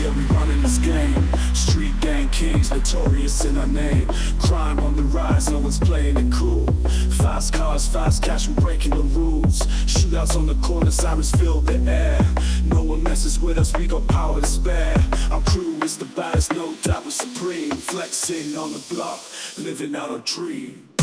Yeah, we running this game. Street gang kings, notorious in our name. Crime on the rise, no one's playing it cool. Fast cars, fast cash, we're breaking the rules. Shootouts on the corner, sirens fill the air. No one messes with us, we got power to spare. Our crew is the baddest, no doubt we're supreme. Flexing on the block, living out a dream.